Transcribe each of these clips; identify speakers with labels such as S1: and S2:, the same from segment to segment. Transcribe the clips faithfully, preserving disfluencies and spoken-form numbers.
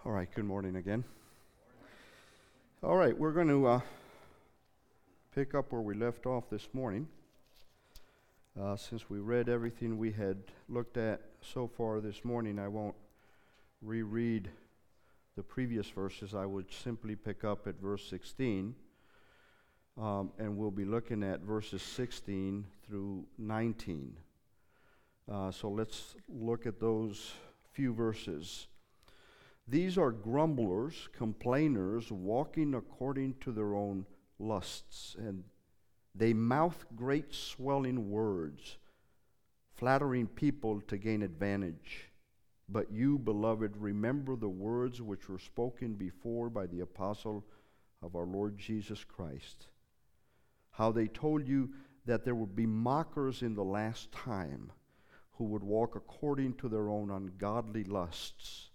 S1: All right, good morning again. All right, we're going to uh, pick up where we left off this morning. Uh, since we read everything we had looked at so far this morning, I won't reread the previous verses. I would simply pick up at verse sixteen, um, and we'll be looking at verses sixteen through nineteen. Uh, so let's look at those few verses. These are grumblers, complainers, walking according to their own lusts, and they mouth great swelling words, flattering people to gain advantage. But you, beloved, remember the words which were spoken before by the apostle of our Lord Jesus Christ, how they told you that there would be mockers in the last time who would walk according to their own ungodly lusts.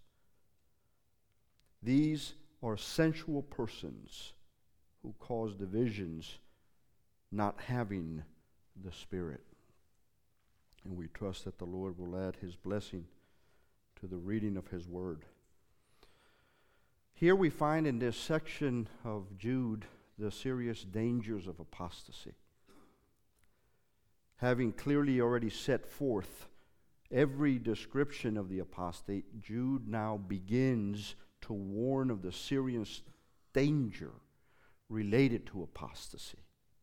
S1: These are sensual persons who cause divisions, not having the Spirit. And we trust that the Lord will add His blessing to the reading of His Word. Here we find in this section of Jude the serious dangers of apostasy. Having clearly already set forth every description of the apostate, Jude now begins to warn of the serious danger related to apostasy.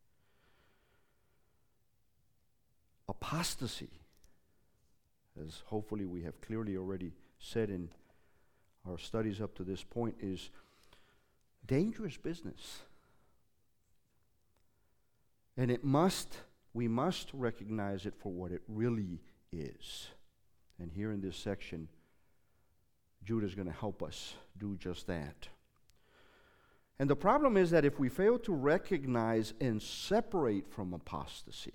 S1: Apostasy, as hopefully we have clearly already said in our studies up to this point, is dangerous business. And it must, we must recognize it for what it really is. And here in this section, Jude is going to help us do just that. And the problem is that if we fail to recognize and separate from apostasy,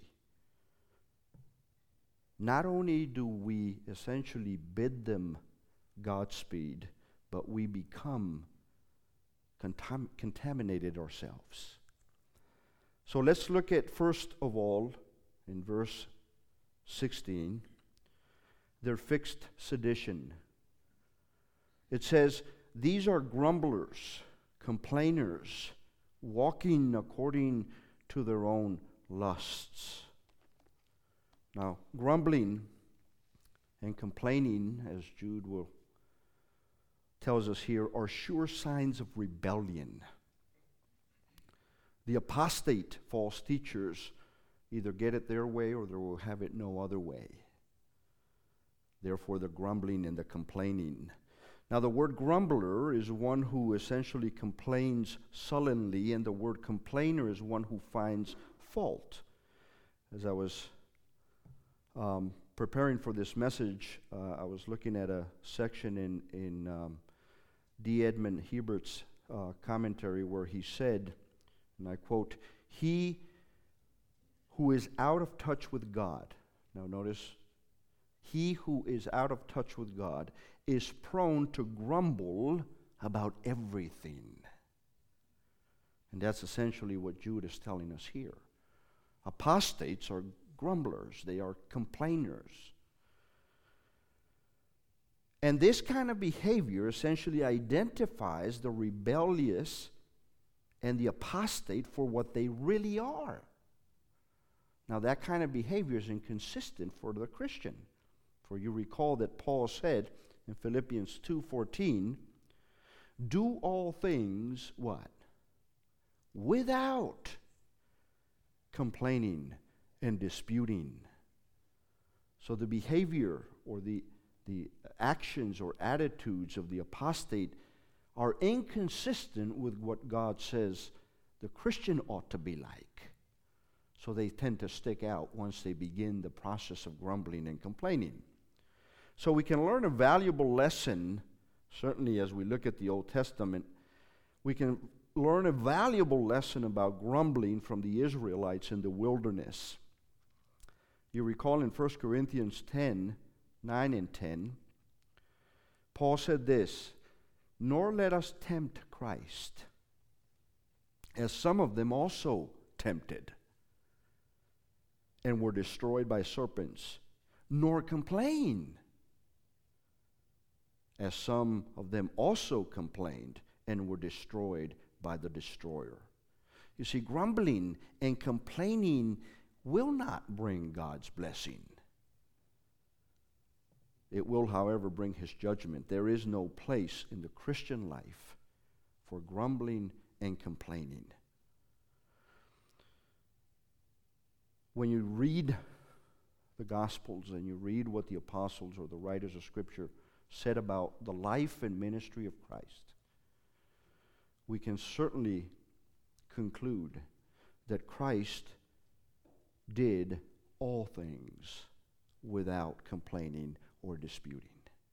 S1: not only do we essentially bid them Godspeed, but we become contam- contaminated ourselves. So let's look at, first of all, in verse sixteen, their fixed sedition. It says, these are grumblers, complainers, walking according to their own lusts. Now, grumbling and complaining, as Jude will tells us here, are sure signs of rebellion. The apostate false teachers either get it their way or they will have it no other way. Therefore, the grumbling and the complaining. Now, the word grumbler is one who essentially complains sullenly, and the word complainer is one who finds fault. As I was um, preparing for this message, uh, I was looking at a section in, in um, D. Edmund Hebert's uh, commentary where he said, and I quote, "He who is out of touch with God," now notice, he who is out of touch with God is prone to grumble about everything. And that's essentially what Jude is telling us here. Apostates are grumblers. They are complainers. And this kind of behavior essentially identifies the rebellious and the apostate for what they really are. Now, that kind of behavior is inconsistent for the Christian. For you recall that Paul said in Philippians two fourteen, do all things, what? Without complaining and disputing. So the behavior or the, the actions or attitudes of the apostate are inconsistent with what God says the Christian ought to be like. So they tend to stick out once they begin the process of grumbling and complaining. So we can learn a valuable lesson, certainly as we look at the Old Testament, we can learn a valuable lesson about grumbling from the Israelites in the wilderness. You recall in First Corinthians ten, nine and ten, Paul said this, nor let us tempt Christ, as some of them also tempted, and were destroyed by serpents, nor complain, as some of them also complained and were destroyed by the destroyer. You see, grumbling and complaining will not bring God's blessing. It will, however, bring His judgment. There is no place in the Christian life for grumbling and complaining. When you read the Gospels and you read what the apostles or the writers of Scripture said about the life and ministry of Christ, we can certainly conclude that Christ did all things without complaining or disputing.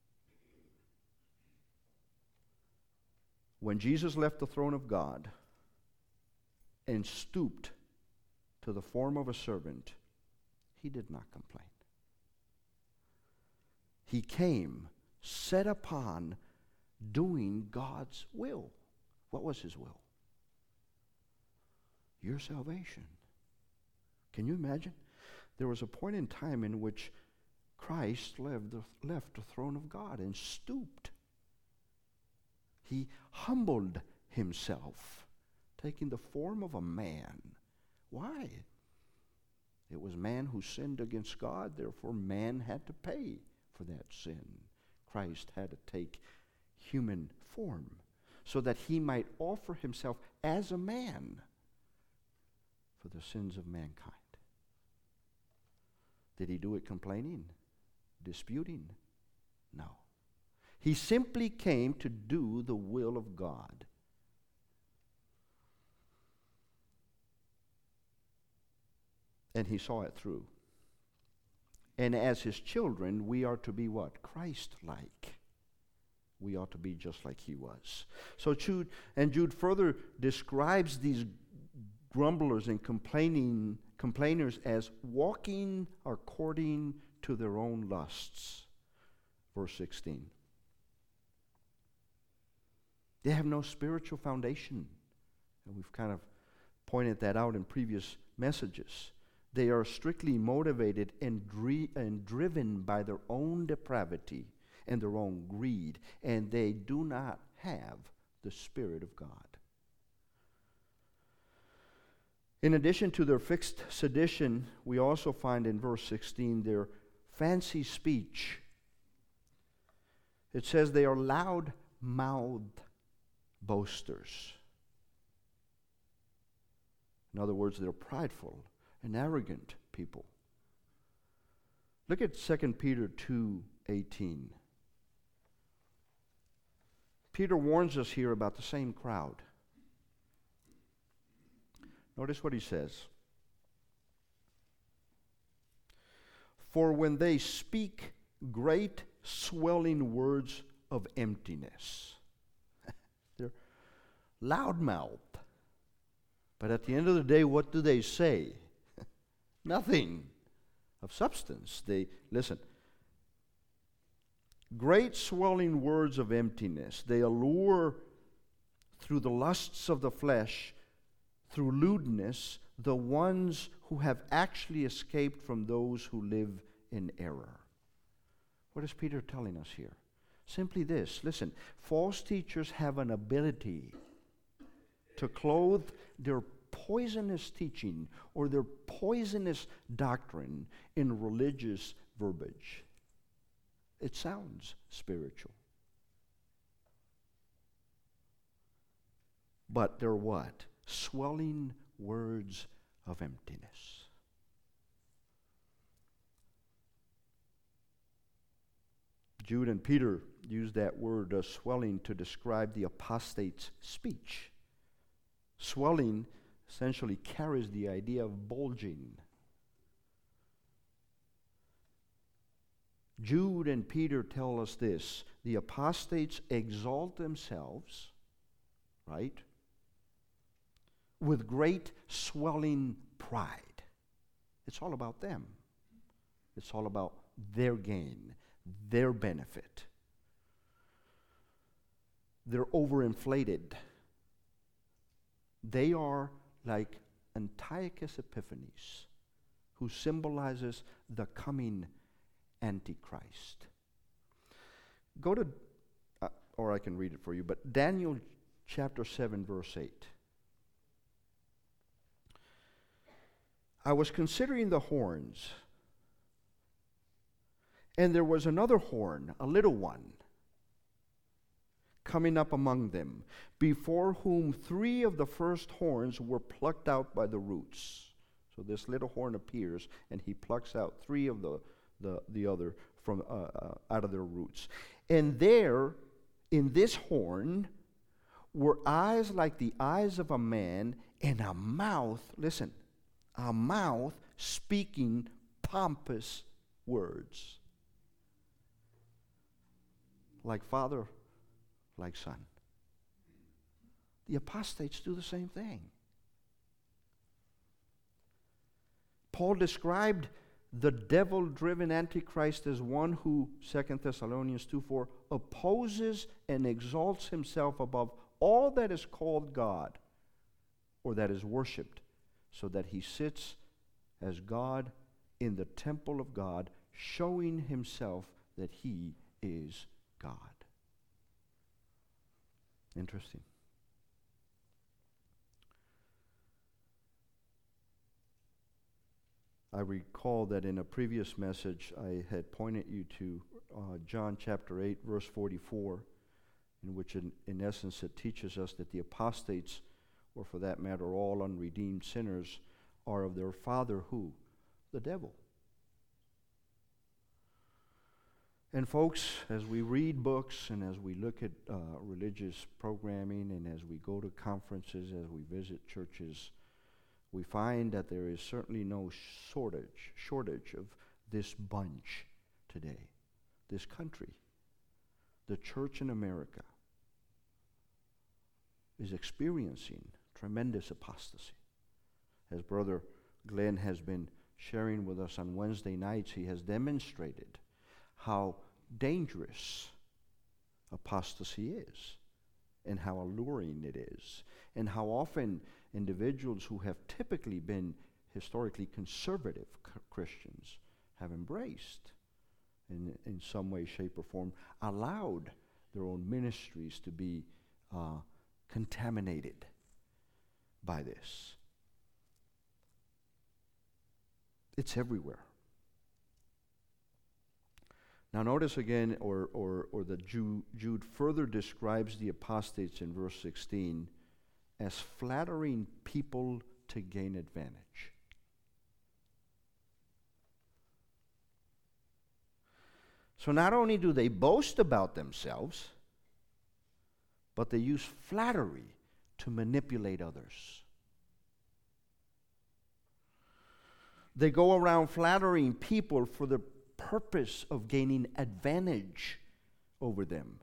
S1: When Jesus left the throne of God and stooped to the form of a servant, He did not complain. He came set upon doing God's will. What was His will? Your salvation. Can you imagine? There was a point in time in which Christ left the, left the throne of God and stooped. He humbled Himself, taking the form of a man. Why? It was man who sinned against God, therefore man had to pay for that sin. Christ had to take human form so that He might offer Himself as a man for the sins of mankind. Did He do it complaining? Disputing? No. He simply came to do the will of God. And He saw it through. And as His children, we are to be what? Christ-like. We ought to be just like He was. So Jude, and Jude further describes these grumblers and complaining complainers as walking according to their own lusts. Verse sixteen. They have no spiritual foundation. And we've kind of pointed that out in previous messages. They are strictly motivated and, dri- and driven by their own depravity and their own greed, and they do not have the Spirit of God. In addition to their fixed sedition, we also find in verse sixteen their fancy speech. It says they are loud-mouthed boasters. In other words, they're prideful and arrogant people. Look at Second Peter two eighteen. Peter warns us here about the same crowd. Notice what he says. For when they speak great swelling words of emptiness. They're loudmouthed. But at the end of the day, what do they say? Nothing of substance. They, listen, great swelling words of emptiness. They allure through the lusts of the flesh, through lewdness, the ones who have actually escaped from those who live in error. What is Peter telling us here? Simply this. Listen, false teachers have an ability to clothe their poisonous teaching or their poisonous doctrine in religious verbiage. It sounds spiritual. But they're what? Swelling words of emptiness. Jude and Peter use that word uh, swelling to describe the apostate's speech. Swelling essentially carries the idea of bulging. Jude and Peter tell us this: the apostates exalt themselves, right, with great swelling pride. It's all about them. It's all about their gain, their benefit. They're overinflated. They are like Antiochus Epiphanes, who symbolizes the coming Antichrist. Go to or I can read it for you, but Daniel chapter seven, verse eight. I was considering the horns, and there was another horn, a little one, coming up among them, before whom three of the first horns were plucked out by the roots. So this little horn appears, and he plucks out three of the the, the other from uh, uh, out of their roots. And there, in this horn, were eyes like the eyes of a man, and a mouth, listen, a mouth speaking pompous words. Like Father, like Son. The apostates do the same thing. Paul described the devil-driven Antichrist as one who, Second Thessalonians two four, opposes and exalts himself above all that is called God or that is worshipped, so that he sits as God in the temple of God, showing himself that he is God. Interesting. I recall that in a previous message I had pointed you to uh, John chapter eight, verse forty-four, in which in, in essence it teaches us that the apostates, or for that matter all unredeemed sinners, are of their father who? The devil. And folks, as we read books and as we look at uh, religious programming and as we go to conferences, as we visit churches, we find that there is certainly no shortage, shortage of this bunch today, this country. The church in America is experiencing tremendous apostasy. As Brother Glenn has been sharing with us on Wednesday nights, he has demonstrated how dangerous apostasy is and how alluring it is, and how often individuals who have typically been historically conservative c- Christians have embraced, in, in some way, shape, or form, allowed their own ministries to be uh, contaminated by this. It's everywhere. Now notice again, or, or, or that Jude, Jude further describes the apostates in verse sixteen as flattering people to gain advantage. So not only do they boast about themselves, but they use flattery to manipulate others. They go around flattering people for the purpose of gaining advantage over them.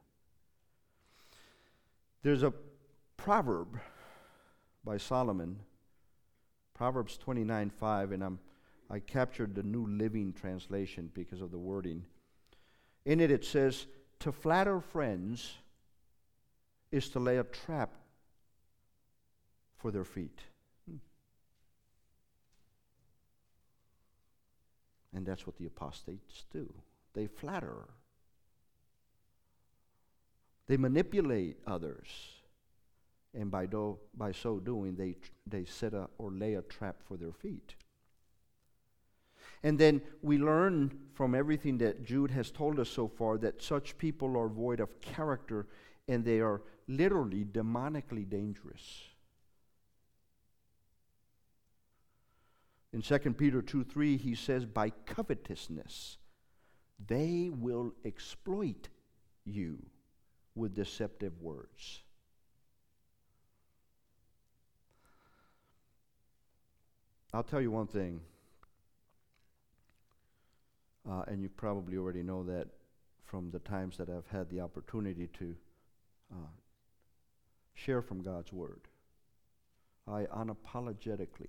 S1: There's a proverb by Solomon, Proverbs twenty-nine five, and I'm, I captured the New Living Translation because of the wording. In it, it says, to flatter friends is to lay a trap for their feet. Hmm. And that's what the apostates do. They flatter. They manipulate others. And by, do, by so doing, they, they set a, or lay a trap for their feet. And then we learn from everything that Jude has told us so far that such people are void of character and they are literally demonically dangerous. In Second Peter two three, he says, by covetousness, they will exploit you with deceptive words. I'll tell you one thing, uh, and you probably already know that from the times that I've had the opportunity to uh, share from God's Word. I unapologetically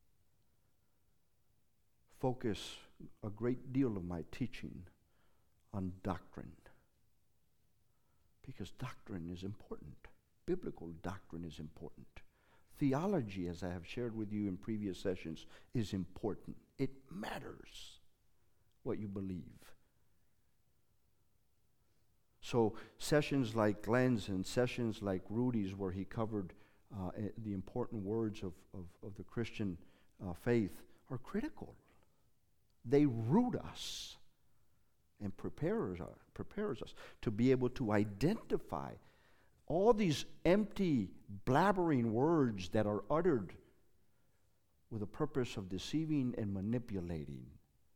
S1: focus a great deal of my teaching on doctrine, because doctrine is important. Biblical doctrine is important. Theology, as I have shared with you in previous sessions, is important. It matters what you believe. So sessions like Glenn's and sessions like Rudy's, where he covered uh, the important words of, of, of the Christian uh, faith, are critical. They root us and prepares us, prepares us to be able to identify all these empty, blabbering words that are uttered with the purpose of deceiving and manipulating.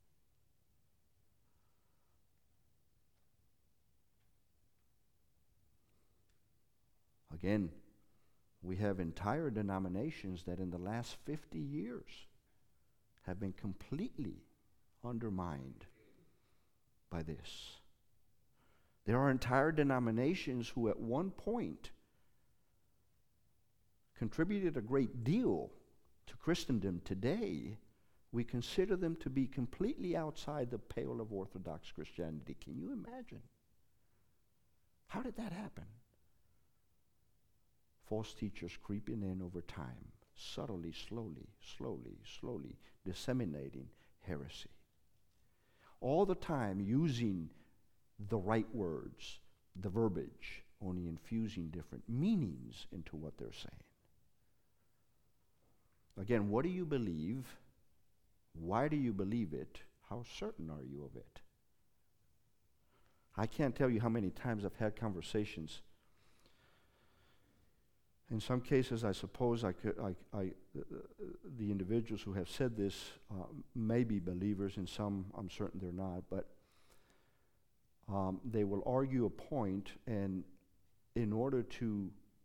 S1: Again, we have entire denominations that in the last fifty years have been completely undermined by this. There are entire denominations who at one point contributed a great deal to Christendom. Today, we consider them to be completely outside the pale of Orthodox Christianity. Can you imagine? How did that happen? False teachers creeping in over time, subtly, slowly, slowly, slowly disseminating heresy. All the time using the right words, the verbiage, only infusing different meanings into what they're saying. Again, what do you believe? Why do you believe it? How certain are you of it? I can't tell you how many times I've had conversations. In some cases, I suppose I could, I, I, uh, the individuals who have said this uh, may be believers. In some, I'm certain they're not. But um, they will argue a point, and in order to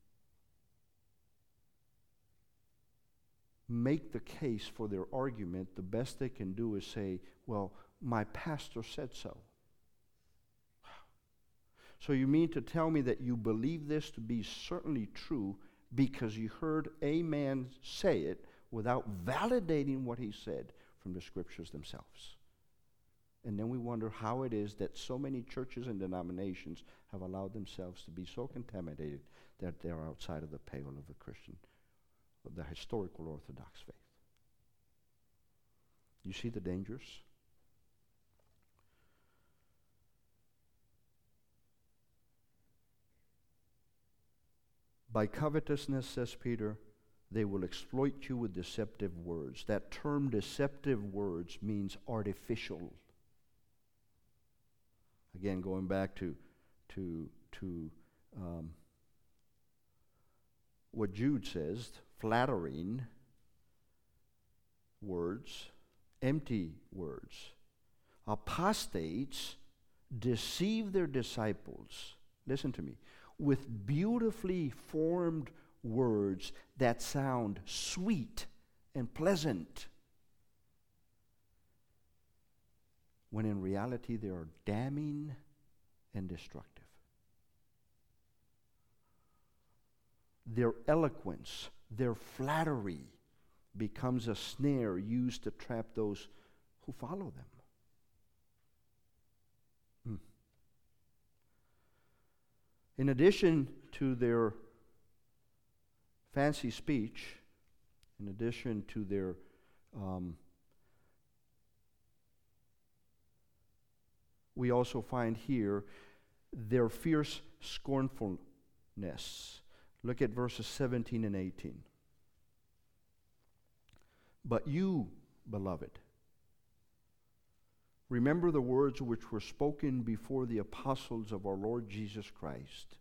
S1: make the case for their argument, the best they can do is say, well, my pastor said so. So you mean to tell me that you believe this to be certainly true because you heard a man say it without validating what he said from the scriptures themselves? And then we wonder how it is that so many churches and denominations have allowed themselves to be so contaminated that they are outside of the pale of the Christian, of the historical Orthodox faith. You see the dangers? By covetousness, says Peter, they will exploit you with deceptive words. That term deceptive words means artificial. Again, going back to to to um, what Jude says, flattering words, empty words. Apostates deceive their disciples. Listen to me. With beautifully formed words that sound sweet and pleasant, when in reality they are damning and destructive. Their eloquence, their flattery becomes a snare used to trap those who follow them. Hmm. In addition to their fancy speech, in addition to their um, we also find here their fierce scornfulness. Look at verses seventeen and eighteen. But you, beloved, remember the words which were spoken before the apostles of our Lord Jesus Christ,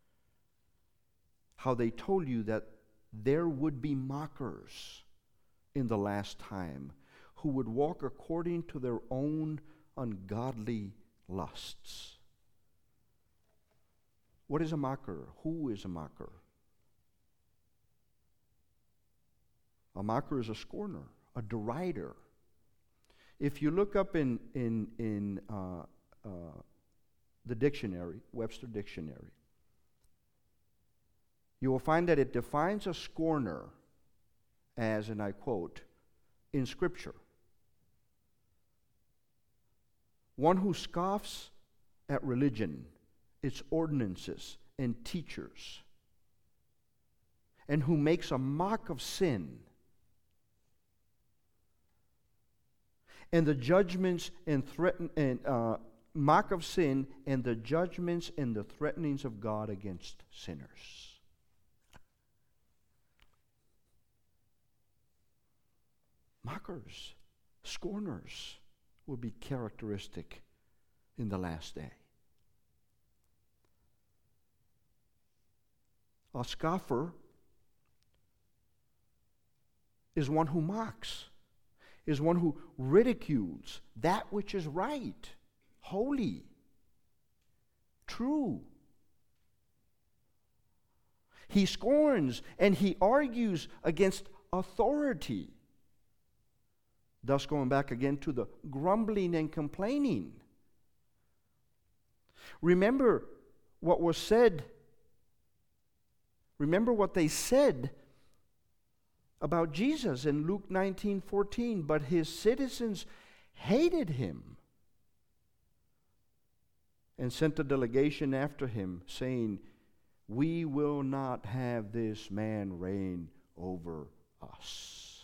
S1: how they told you that there would be mockers in the last time who would walk according to their own ungodly lusts. What is a mocker? Who is a mocker? A mocker is a scorner, a derider. If you look up in in in uh, uh, the dictionary, Webster Dictionary, you will find that it defines a scorner as, and I quote, in Scripture, one who scoffs at religion, its ordinances, and teachers, and who makes a mock of sin and the judgments and threaten and uh, mock of sin and the judgments and the threatenings of God against sinners. Mockers, scorners will be characteristic in the last day. A scoffer is one who mocks, is one who ridicules that which is right, holy, true. He scorns and he argues against authority. Thus, going back again to the grumbling and complaining. Remember what was said. Remember what they said about Jesus in Luke nineteen fourteen. But his citizens hated him and sent a delegation after him, saying, "We will not have this man reign over us."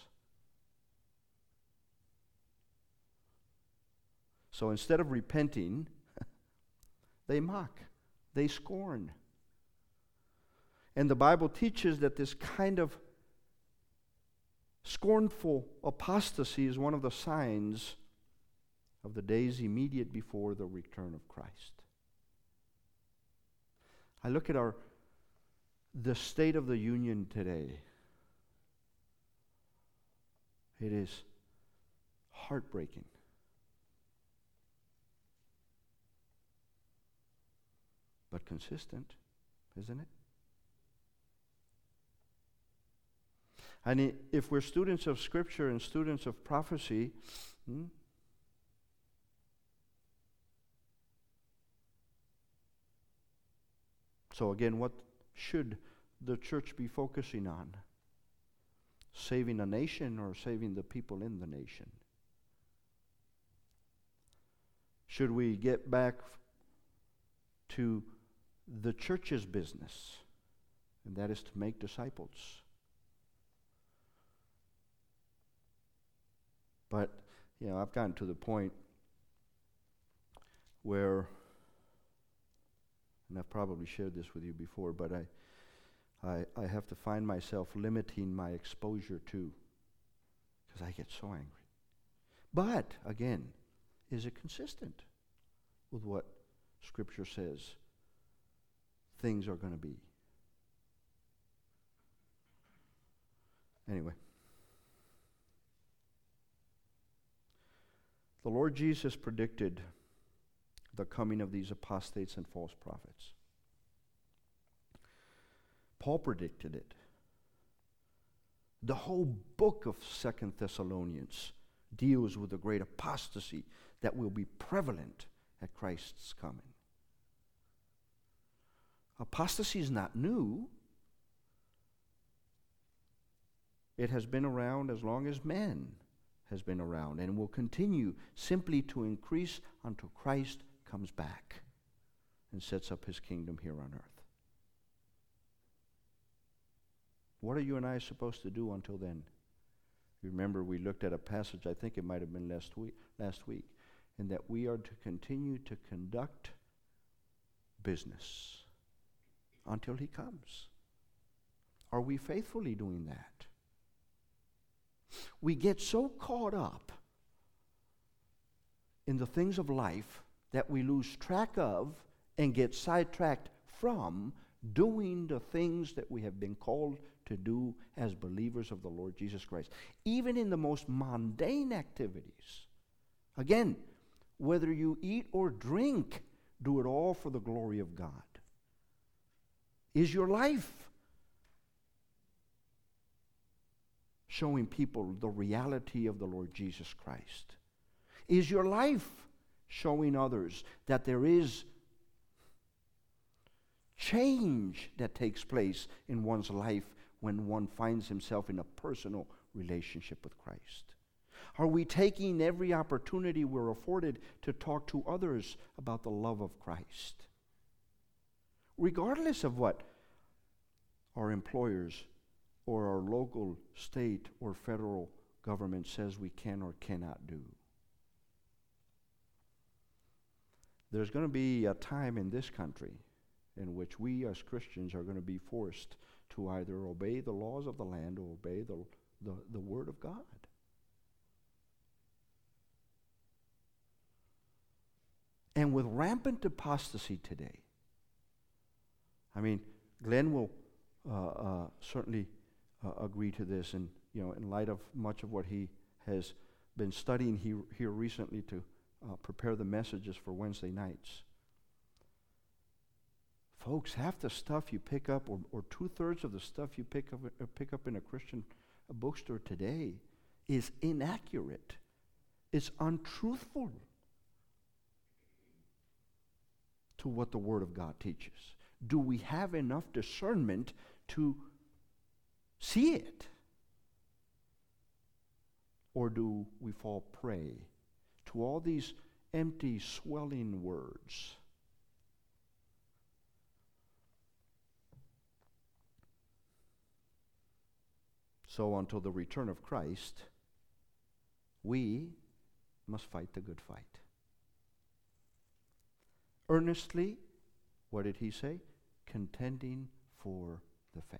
S1: So instead of repenting, they mock, they scorn. And the Bible teaches that this kind of scornful apostasy is one of the signs of the days immediate before the return of Christ. I look at our the state of the union today. It is heartbreaking. But consistent, isn't it? And if we're students of Scripture and students of prophecy, hmm, so again, what should the church be focusing on? Saving a nation or saving the people in the nation? Should we get back to the church's business, and that is to make disciples? But, you know, I've gotten to the point where, and I've probably shared this with you before, but I, I, I have to find myself limiting my exposure to, because I get so angry. But, again, is it consistent with what Scripture says things are going to be? Anyway. The Lord Jesus predicted the coming of these apostates and false prophets. Paul predicted it. The whole book of Second Thessalonians deals with the great apostasy that will be prevalent at Christ's coming. Apostasy is not new. It has been around as long as man has been around and will continue simply to increase until Christ comes back and sets up his kingdom here on earth. What are you and I supposed to do until then? You remember we looked at a passage, I think it might have been last week, last week, and that we are to continue to conduct business until he comes. Are we faithfully doing that? We get so caught up in the things of life that we lose track of and get sidetracked from doing the things that we have been called to do as believers of the Lord Jesus Christ. Even in the most mundane activities. Again, whether you eat or drink, do it all for the glory of God. Is your life showing people the reality of the Lord Jesus Christ? Is your life showing others that there is change that takes place in one's life when one finds himself in a personal relationship with Christ? Are we taking every opportunity we're afforded to talk to others about the love of Christ? Regardless of what our employers or our local, state, or federal government says we can or cannot do. There's going to be a time in this country in which we as Christians are going to be forced to either obey the laws of the land or obey the, the, the Word of God. And with rampant apostasy today, I mean, Glenn will uh, uh, certainly uh, agree to this, and you know, in light of much of what he has been studying he, here recently to uh, prepare the messages for Wednesday nights. Folks, half the stuff you pick up, or, or two-thirds of the stuff you pick up, uh, pick up in a Christian uh, bookstore today is inaccurate. It's untruthful to what the Word of God teaches. Do we have enough discernment to see it? Or do we fall prey to all these empty, swelling words? So until the return of Christ, we must fight the good fight. Earnestly, what did he say? Contending for the faith.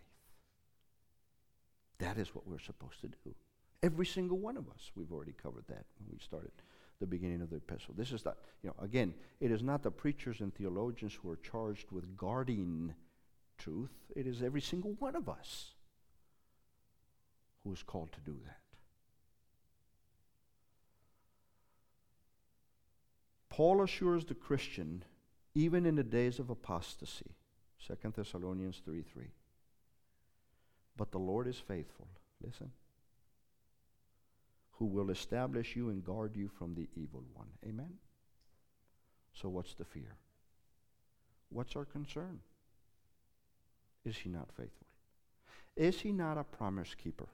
S1: That is what we're supposed to do. Every single one of us. We've already covered that when we started the beginning of the epistle. This is not, you know, again, it is not the preachers and theologians who are charged with guarding truth. It is every single one of us who is called to do that. Paul assures the Christian, even in the days of apostasy, Second Thessalonians three three. But the Lord is faithful, listen, who will establish you and guard you from the evil one. Amen? So what's the fear? What's our concern? Is he not faithful? Is he not a promise keeper?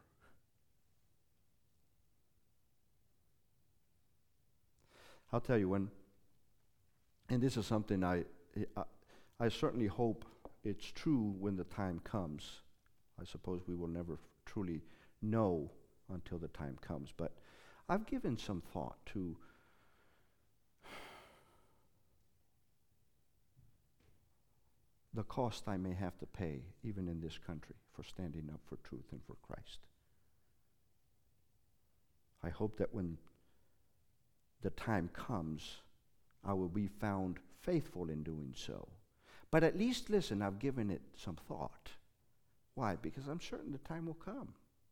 S1: I'll tell you when, and this is something I, I, I certainly hope it's true when the time comes. I suppose we will never truly know until the time comes. But I've given some thought to the cost I may have to pay, even in this country, for standing up for truth and for Christ. I hope that when the time comes, I will be found faithful in doing so. But at least, listen, I've given it some thought. Why? Because I'm certain the time will come.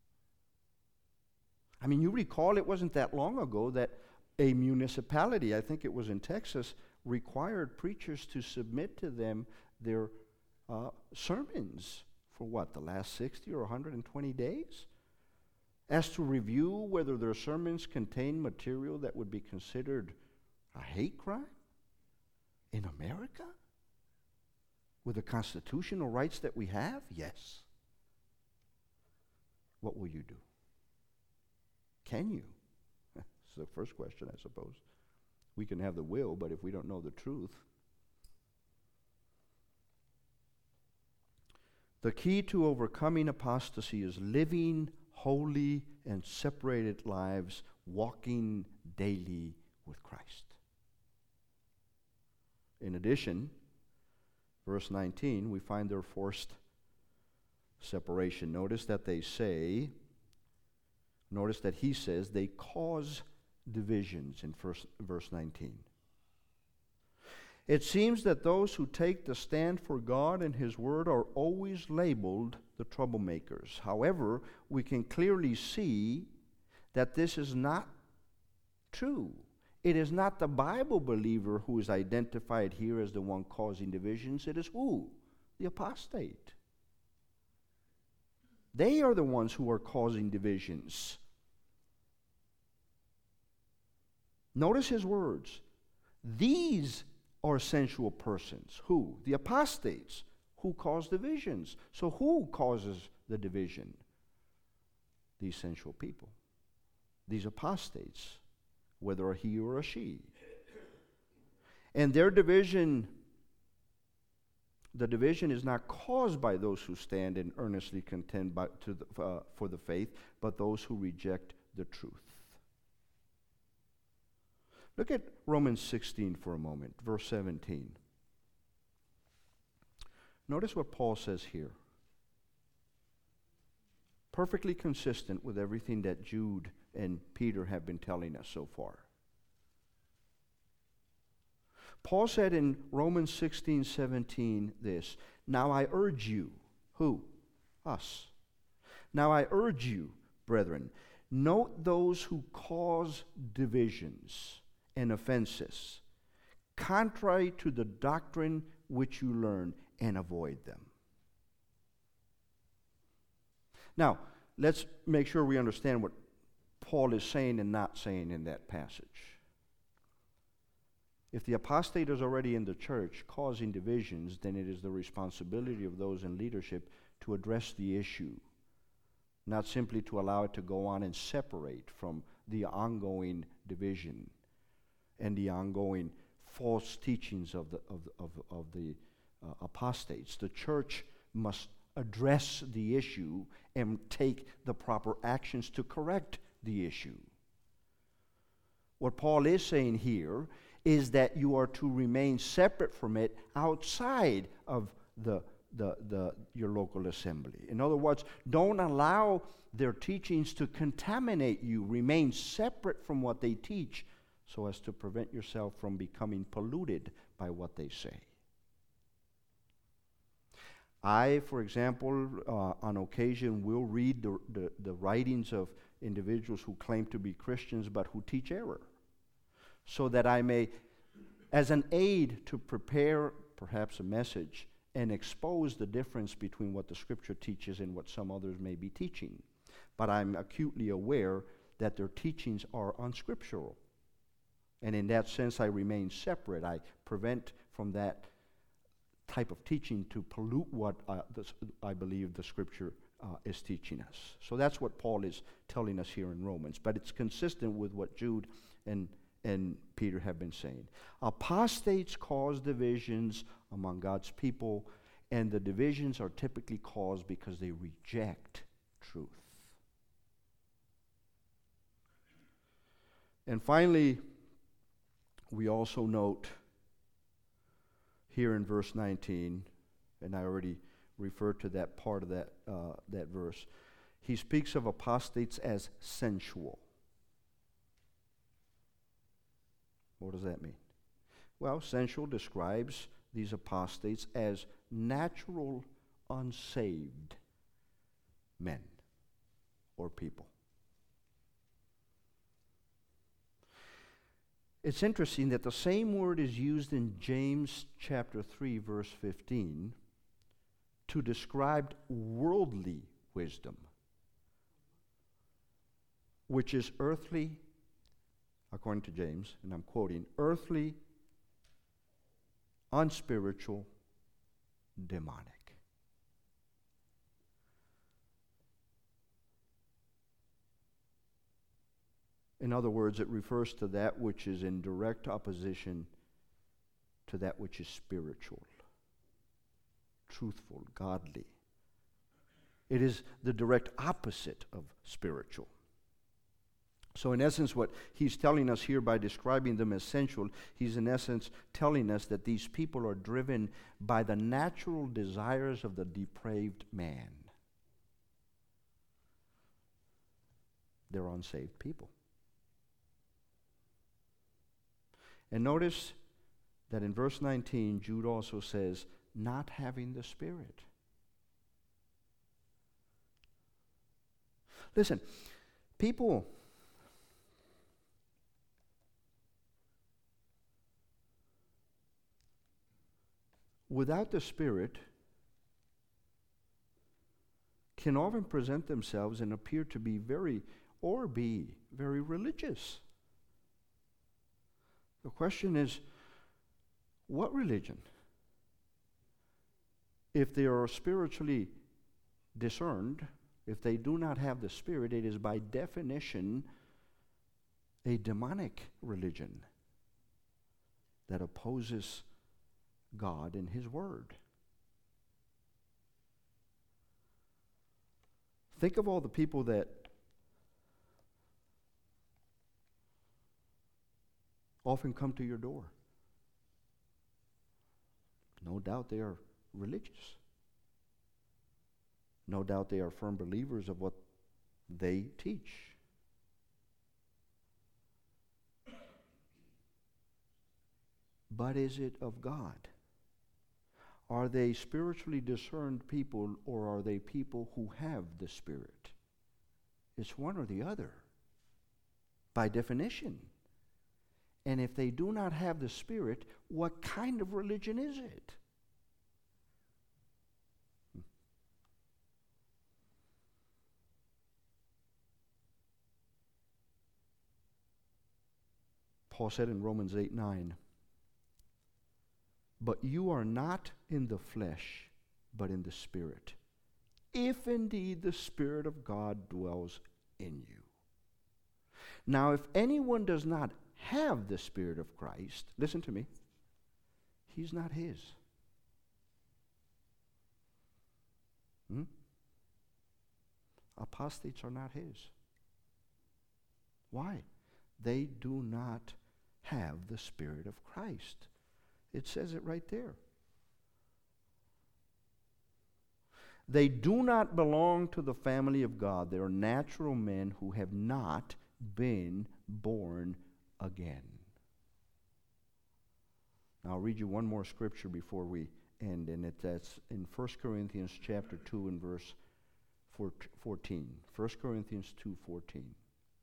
S1: I mean, you recall it wasn't that long ago that a municipality, I think it was in Texas, required preachers to submit to them their uh, sermons for what, the last sixty or one hundred twenty days? As to review whether their sermons contain material that would be considered a hate crime in America? With the constitutional rights that we have? Yes. What will you do? Can you? That's the first question, I suppose. We can have the will, but if we don't know the truth. The key to overcoming apostasy is living holy and separated lives, walking daily with Christ. In addition, verse nineteen, we find their forced separation. Notice that they say, notice that he says they cause divisions in first, verse nineteen. It seems that those who take the stand for God and His Word are always labeled the troublemakers. However, we can clearly see that this is not true. It is not the Bible believer who is identified here as the one causing divisions. It is who? The apostate. They are the ones who are causing divisions. Notice his words. These are sensual persons. Who? The apostates who cause divisions. So who causes the division? These sensual people. These apostates, whether a he or a she. And their division, the division is not caused by those who stand and earnestly contend by, to the, uh, for the faith, but those who reject the truth. Look at Romans sixteen for a moment, verse seventeen. Notice what Paul says here. Perfectly consistent with everything that Jude and Peter have been telling us so far. Paul said in Romans sixteen seventeen this, "Now I urge you," who? Us. "Now I urge you, brethren, note those who cause divisions and offenses, contrary to the doctrine which you learn, and avoid them." Now, let's make sure we understand what Paul is saying and not saying in that passage. If the apostate is already in the church causing divisions, then it is the responsibility of those in leadership to address the issue, not simply to allow it to go on and separate from the ongoing division and the ongoing false teachings of the, of, of, of the uh, apostates. The church must address the issue and take the proper actions to correct the issue. What Paul is saying here is that you are to remain separate from it outside of the, the, the, your local assembly. In other words, don't allow their teachings to contaminate you. Remain separate from what they teach so as to prevent yourself from becoming polluted by what they say. I, for example, uh, on occasion will read the, the, the writings of individuals who claim to be Christians but who teach error, so that I may, as an aid to prepare perhaps a message and expose the difference between what the Scripture teaches and what some others may be teaching. But I'm acutely aware that their teachings are unscriptural. And in that sense, I remain separate. I prevent from that type of teaching to pollute what uh, the, I believe the Scripture uh, is teaching us. So that's what Paul is telling us here in Romans. But it's consistent with what Jude and and Peter have been saying. Apostates cause divisions among God's people, and the divisions are typically caused because they reject truth. And finally, we also note here in verse nineteen, and I already referred to that part of that, uh, that verse, he speaks of apostates as sensual. What does that mean? Well, sensual describes these apostates as natural, unsaved men or people. It's interesting that the same word is used in James chapter three, verse fifteen, to describe worldly wisdom, which is earthly, according to James, and I'm quoting, earthly, unspiritual, demonic. In other words, it refers to that which is in direct opposition to that which is spiritual, truthful, godly. It is the direct opposite of spiritual. So in essence, what he's telling us here by describing them as sensual, he's in essence telling us that these people are driven by the natural desires of the depraved man. They're unsaved people. And notice that in verse nineteen, Jude also says, not having the Spirit. Listen, people without the Spirit can often present themselves and appear to be very, or be very religious. The question is, what religion? If they are spiritually discerned, if they do not have the Spirit, it is by definition a demonic religion that opposes God and His Word. Think of all the people that often come to your door. No doubt they are religious. No doubt they are firm believers of what they teach. But is it of God? Are they spiritually discerned people, or are they people who have the Spirit? It's one or the other, by definition. And if they do not have the Spirit, what kind of religion is it? Paul said in Romans eight nine, "But you are not in the flesh, but in the Spirit, if indeed the Spirit of God dwells in you. Now, if anyone does not have the Spirit of Christ," listen to me, he's not his. Hmm? Apostates are not his. Why? They do not have the Spirit of Christ. It says it right there. They do not belong to the family of God. They are natural men who have not been born again. Now I'll read you one more scripture before we end, and it, that's in First Corinthians chapter two and verse fourteen. First Corinthians two fourteen.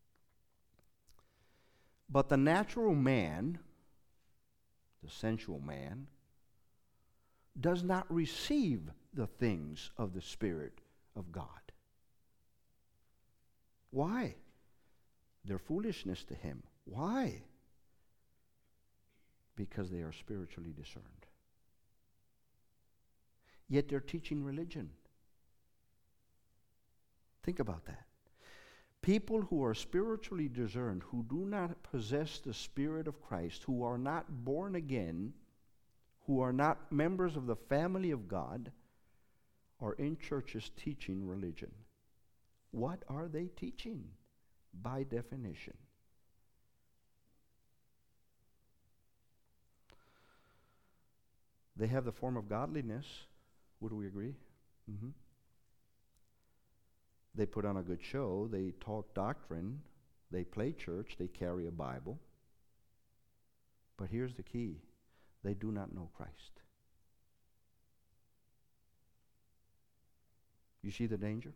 S1: "But the natural man," the sensual man, "does not receive the things of the Spirit of God." Why? They're foolishness to him. Why? Because they are spiritually discerned. Yet they're teaching religion. Think about that. People who are spiritually discerned, who do not possess the Spirit of Christ, who are not born again, who are not members of the family of God, are in churches teaching religion. What are they teaching? By definition, they have the form of godliness. Would we agree? Mm-hmm. They put on a good show. They talk doctrine. They play church. They carry a Bible. But here's the key. They do not know Christ. You see the danger?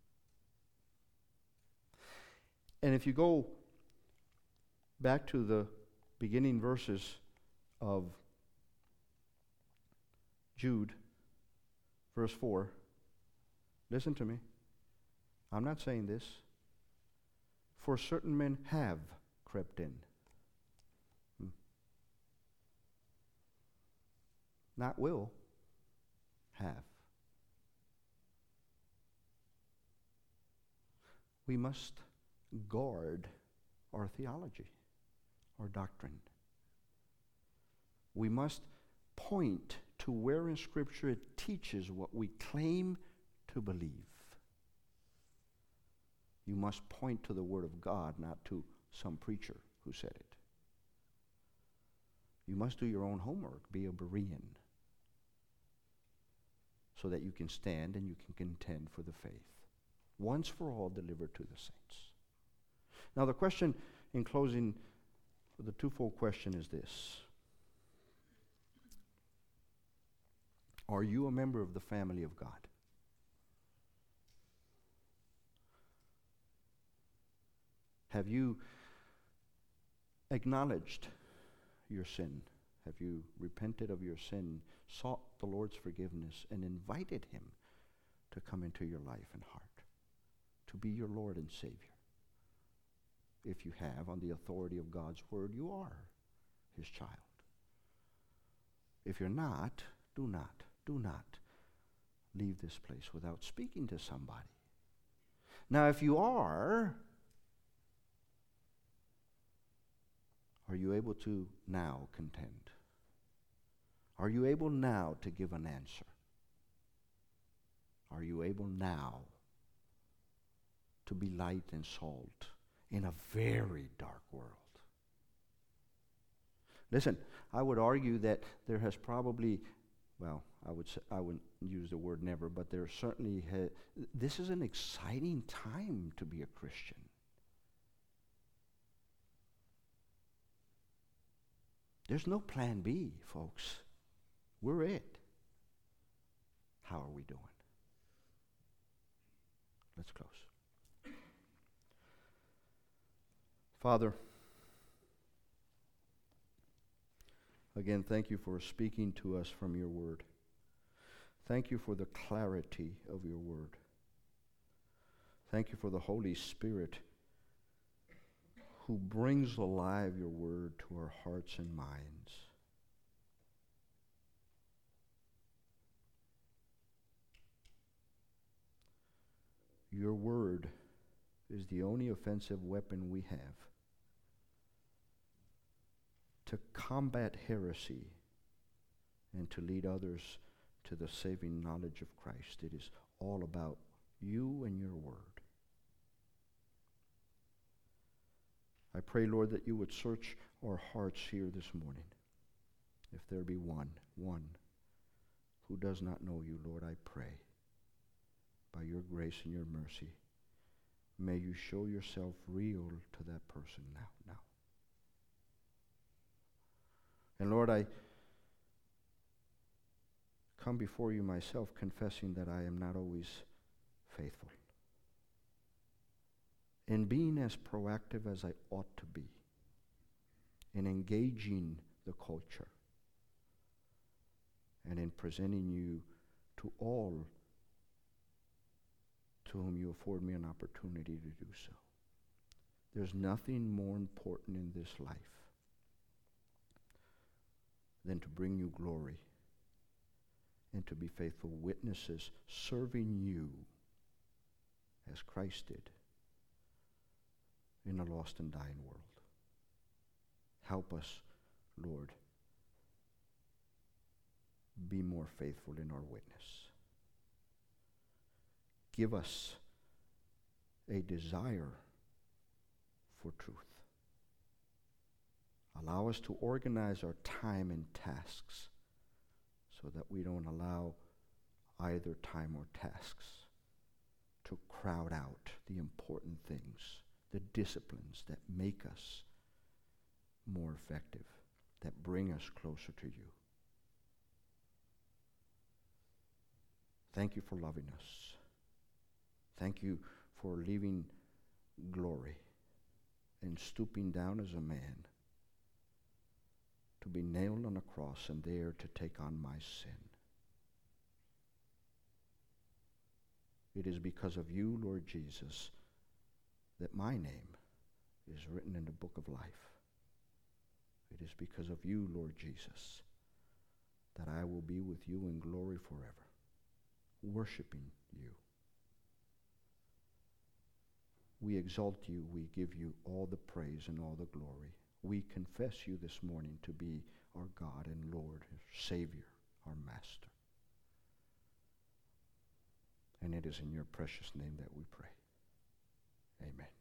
S1: And if you go back to the beginning verses of Jude, verse four, listen to me. I'm not saying this. "For certain men have crept in." Hmm. Not will, have. We must guard our theology, our doctrine. We must point to where in Scripture it teaches what we claim to believe. You must point to the Word of God, not to some preacher who said it. You must do your own homework, be a Berean, so that you can stand and you can contend for the faith, once for all delivered to the saints. Now the question in closing, the twofold question is this. Are you a member of the family of God? Have you acknowledged your sin? Have you repented of your sin, sought the Lord's forgiveness, and invited Him to come into your life and heart, to be your Lord and Savior? If you have, on the authority of God's Word, you are His child. If you're not, do not, do not leave this place without speaking to somebody. Now, if you are, are you able to now contend? Are you able now to give an answer? Are you able now to be light and salt in a very dark world? Listen, I would argue that there has probably, well, I would say, I wouldn't use the word never, but there certainly ha- this is an exciting time to be a Christian. There's no plan B, folks. We're it. How are we doing? Let's close. Father, again, thank you for speaking to us from your word. Thank you for the clarity of your word. Thank you for the Holy Spirit who brings alive your word to our hearts and minds. Your word is the only offensive weapon we have to combat heresy and to lead others to the saving knowledge of Christ. It is all about you and your word. I pray, Lord, that you would search our hearts here this morning. If there be one, one who does not know you, Lord, I pray, by your grace and your mercy, may you show yourself real to that person now, now. And Lord, I come before you myself confessing that I am not always faithful in being as proactive as I ought to be, in engaging the culture, and in presenting you to all to whom you afford me an opportunity to do so. There's nothing more important in this life than to bring you glory and to be faithful witnesses serving you as Christ did in a lost and dying world. Help us, Lord, be more faithful in our witness. Give us a desire for truth. Allow us to organize our time and tasks so that we don't allow either time or tasks to crowd out the important things, the disciplines that make us more effective, that bring us closer to you. Thank you for loving us. Thank you for leaving glory and stooping down as a man to be nailed on a cross and there to take on my sin. It is because of you, Lord Jesus, that my name is written in the book of life. It is because of you, Lord Jesus, that I will be with you in glory forever, worshiping you. We exalt you. We give you all the praise and all the glory. We confess you this morning to be our God and Lord, our Savior, our Master. And it is in your precious name that we pray. Amen.